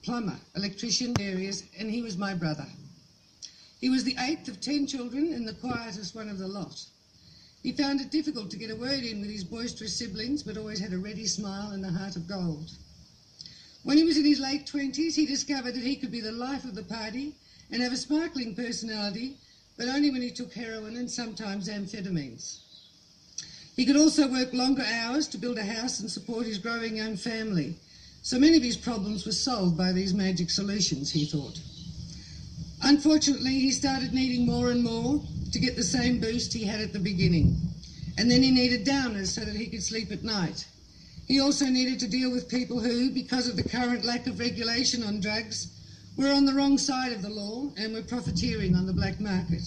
plumber, electrician areas, and he was my brother. He was the 8th of 10 children and the quietest one of the lot. He found it difficult to get a word in with his boisterous siblings, but always had a ready smile and a heart of gold. When he was in his late 20s, he discovered that he could be the life of the party and have a sparkling personality, but only when he took heroin and sometimes amphetamines. He could also work longer hours to build a house and support his growing young family. So many of his problems were solved by these magic solutions, he thought. Unfortunately, he started needing more and more to get the same boost he had at the beginning. And then he needed downers so that he could sleep at night. He also needed to deal with people who, because of the current lack of regulation on drugs, were on the wrong side of the law and were profiteering on the black market.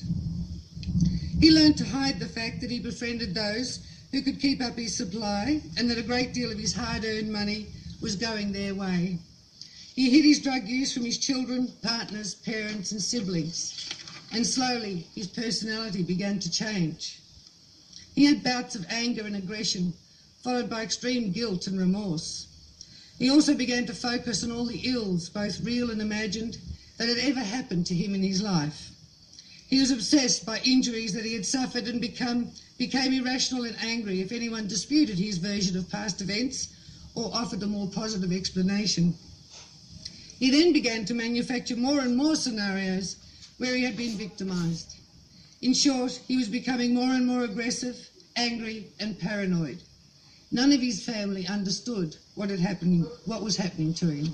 He learned to hide the fact that he befriended those who could keep up his supply and that a great deal of his hard-earned money was going their way. He hid his drug use from his children, partners, parents and siblings, and slowly his personality began to change. He had bouts of anger and aggression, followed by extreme guilt and remorse. He also began to focus on all the ills, both real and imagined, that had ever happened to him in his life. He was obsessed by injuries that he had suffered and became irrational and angry if anyone disputed his version of past events or offered a more positive explanation. He then began to manufacture more and more scenarios where he had been victimised. In short, he was becoming more and more aggressive, angry and paranoid. None of his family understood what was happening to him.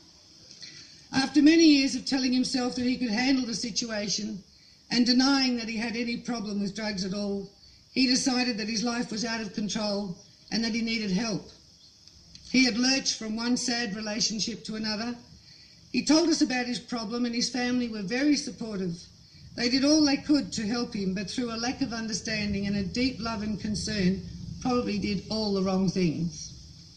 After many years of telling himself that he could handle the situation and denying that he had any problem with drugs at all, he decided that his life was out of control and that he needed help. He had lurched from one sad relationship to another. He told us about his problem and his family were very supportive. They did all they could to help him, but through a lack of understanding and a deep love and concern, probably did all the wrong things.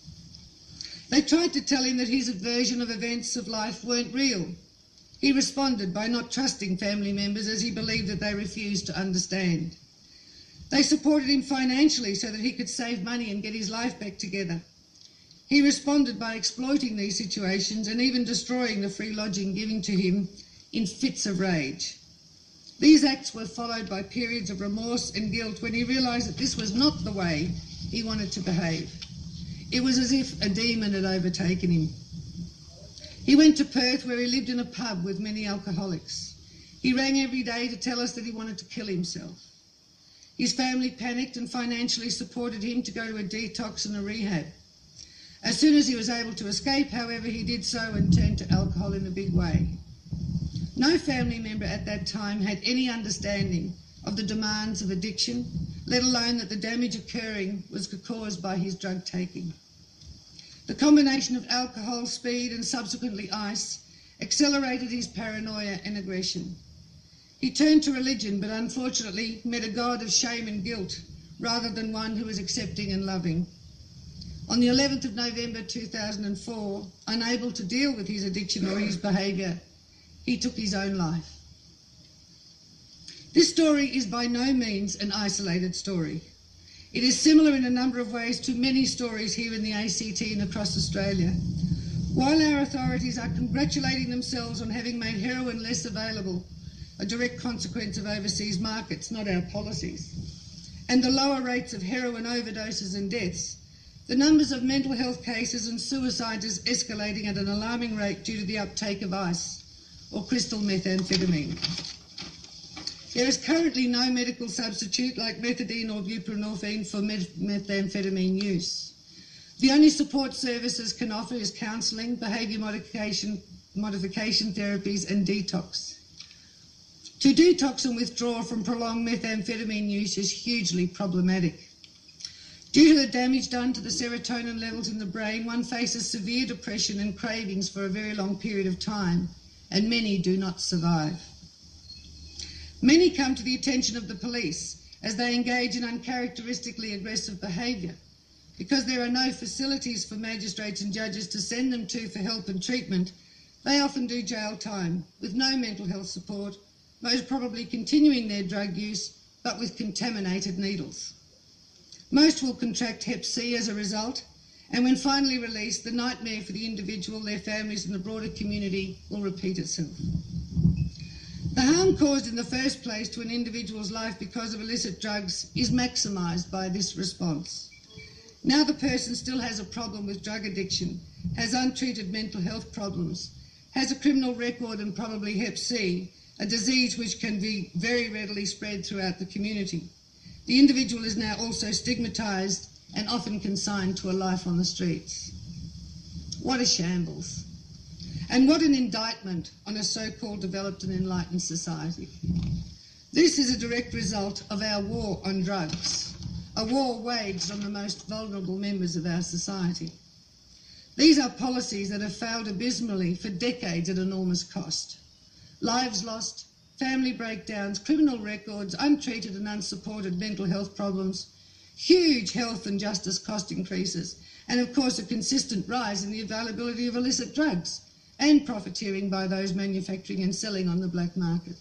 They tried to tell him that his version of events of life weren't real. He responded by not trusting family members as he believed that they refused to understand. They supported him financially so that he could save money and get his life back together. He responded by exploiting these situations and even destroying the free lodging given to him in fits of rage. These acts were followed by periods of remorse and guilt when he realised that this was not the way he wanted to behave. It was as if a demon had overtaken him. He went to Perth, where he lived in a pub with many alcoholics. He rang every day to tell us that he wanted to kill himself. His family panicked and financially supported him to go to a detox and a rehab. As soon as he was able to escape, however, he did so and turned to alcohol in a big way. No family member at that time had any understanding of the demands of addiction, let alone that the damage occurring was caused by his drug taking. The combination of alcohol, speed and subsequently ice accelerated his paranoia and aggression. He turned to religion, but unfortunately met a God of shame and guilt rather than one who was accepting and loving. On the 11th of November 2004, unable to deal with his addiction or his behaviour, he took his own life. This story is by no means an isolated story. It is similar in a number of ways to many stories here in the ACT and across Australia. While our authorities are congratulating themselves on having made heroin less available, a direct consequence of overseas markets, not our policies, and the lower rates of heroin overdoses and deaths, the numbers of mental health cases and suicide is escalating at an alarming rate due to the uptake of ice, or crystal methamphetamine. There is currently no medical substitute like methadone or buprenorphine for methamphetamine use. The only support services can offer is counselling, behaviour modification therapies and detox. To detox and withdraw from prolonged methamphetamine use is hugely problematic. Due to the damage done to the serotonin levels in the brain, one faces severe depression and cravings for a very long period of time, and many do not survive. Many come to the attention of the police as they engage in uncharacteristically aggressive behaviour. Because there are no facilities for magistrates and judges to send them to for help and treatment, they often do jail time with no mental health support, most probably continuing their drug use, but with contaminated needles. Most will contract Hep C as a result, And when finally released, the nightmare for the individual, their families and the broader community will repeat itself. The harm caused in the first place to an individual's life because of illicit drugs is maximised by this response. Now the person still has a problem with drug addiction, has untreated mental health problems, has a criminal record and probably Hep C, a disease which can be very readily spread throughout the community. The individual is now also stigmatised and often consigned to a life on the streets. What a shambles. And what an indictment on a so-called developed and enlightened society. This is a direct result of our war on drugs, a war waged on the most vulnerable members of our society. These are policies that have failed abysmally for decades at enormous cost. Lives lost, family breakdowns, criminal records, untreated and unsupported mental health problems, huge health and justice cost increases, and of course a consistent rise in the availability of illicit drugs and profiteering by those manufacturing and selling on the black market.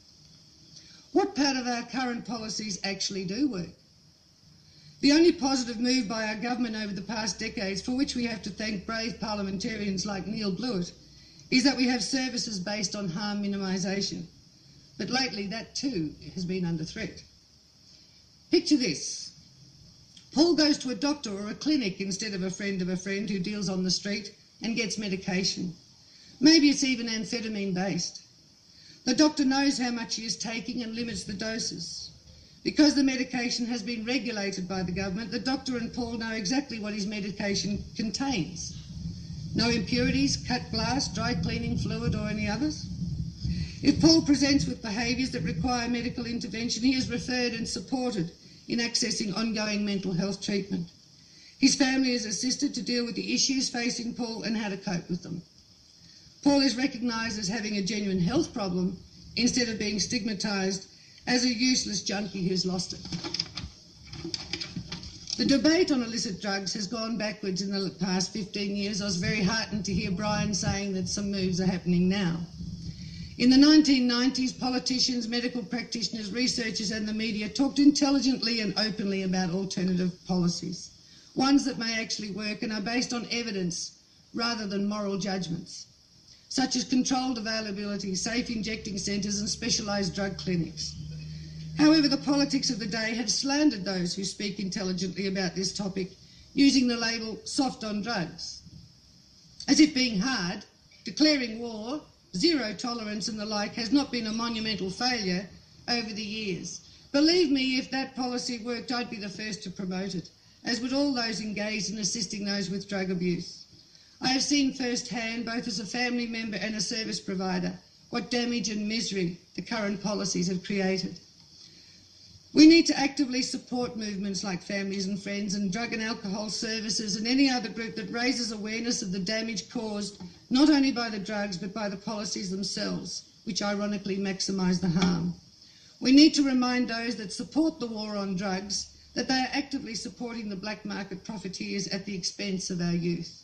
What part of our current policies actually do work? The only positive move by our government over the past decades, for which we have to thank brave parliamentarians like Neil Blewett, is that we have services based on harm minimisation. But lately that too has been under threat. Picture this. Paul goes to a doctor or a clinic instead of a friend who deals on the street and gets medication. Maybe it's even amphetamine based. The doctor knows how much he is taking and limits the doses. Because the medication has been regulated by the government, the doctor and Paul know exactly what his medication contains. No impurities, cut glass, dry cleaning fluid or any others. If Paul presents with behaviours that require medical intervention, he is referred and supported in accessing ongoing mental health treatment. His family is assisted to deal with the issues facing Paul and how to cope with them. Paul is recognised as having a genuine health problem instead of being stigmatised as a useless junkie who's lost it. The debate on illicit drugs has gone backwards in the past 15 years. I was very heartened to hear Brian saying that some moves are happening now. In the 1990s, politicians, medical practitioners, researchers and the media talked intelligently and openly about alternative policies, ones that may actually work and are based on evidence rather than moral judgments, such as controlled availability, safe injecting centres and specialised drug clinics. However, the politics of the day have slandered those who speak intelligently about this topic, using the label soft on drugs. As if being hard, declaring war, zero tolerance and the like has not been a monumental failure over the years. Believe me, if that policy worked, I'd be the first to promote it, as would all those engaged in assisting those with drug abuse. I have seen firsthand, both as a family member and a service provider, what damage and misery the current policies have created. We need to actively support movements like Families and Friends and drug and alcohol services and any other group that raises awareness of the damage caused not only by the drugs but by the policies themselves, which ironically maximise the harm. We need to remind those that support the war on drugs that they are actively supporting the black market profiteers at the expense of our youth.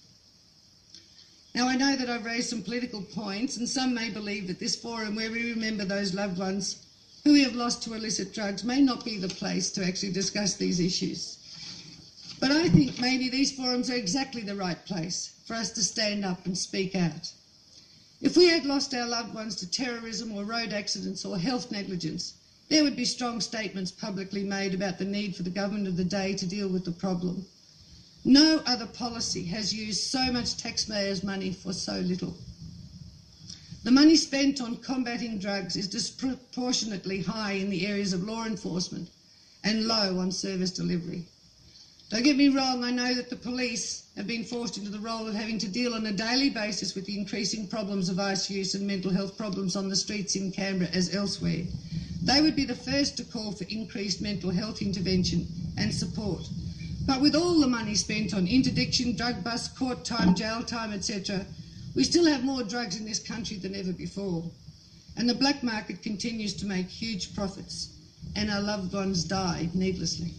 Now, I know that I've raised some political points, and some may believe that this forum where we remember those loved ones who we have lost to illicit drugs may not be the place to actually discuss these issues. But I think maybe these forums are exactly the right place for us to stand up and speak out. If we had lost our loved ones to terrorism or road accidents or health negligence, there would be strong statements publicly made about the need for the government of the day to deal with the problem. No other policy has used so much taxpayers' money for so little. The money spent on combating drugs is disproportionately high in the areas of law enforcement and low on service delivery. Don't get me wrong, I know that the police have been forced into the role of having to deal on a daily basis with the increasing problems of ice use and mental health problems on the streets in Canberra as elsewhere. They would be the first to call for increased mental health intervention and support. But with all the money spent on interdiction, drug bust, court time, jail time, etc., we still have more drugs in this country than ever before. And the black market continues to make huge profits, and our loved ones die needlessly.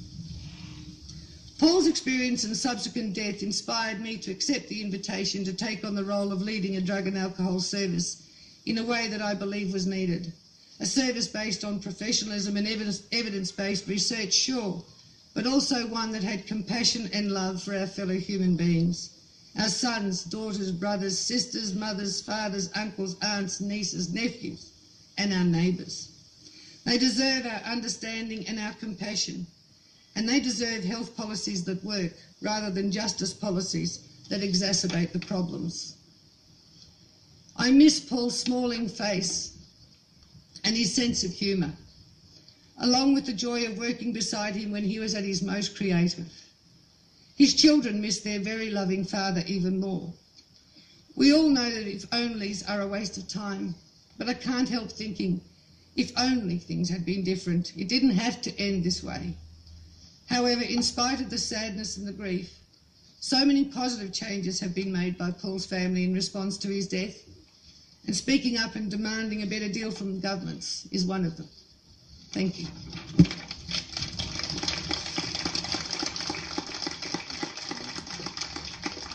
Paul's experience and subsequent death inspired me to accept the invitation to take on the role of leading a drug and alcohol service in a way that I believe was needed. A service based on professionalism and evidence-based research, sure, but also one that had compassion and love for our fellow human beings, our sons, daughters, brothers, sisters, mothers, fathers, uncles, aunts, nieces, nephews, and our neighbours. They deserve our understanding and our compassion, and they deserve health policies that work rather than justice policies that exacerbate the problems. I miss Paul's smiling face and his sense of humour, along with the joy of working beside him when he was at his most creative. His children miss their very loving father even more. We all know that if onlys are a waste of time, but I can't help thinking, if only things had been different, it didn't have to end this way. However, in spite of the sadness and the grief, so many positive changes have been made by Paul's family in response to his death, and speaking up and demanding a better deal from governments is one of them. Thank you.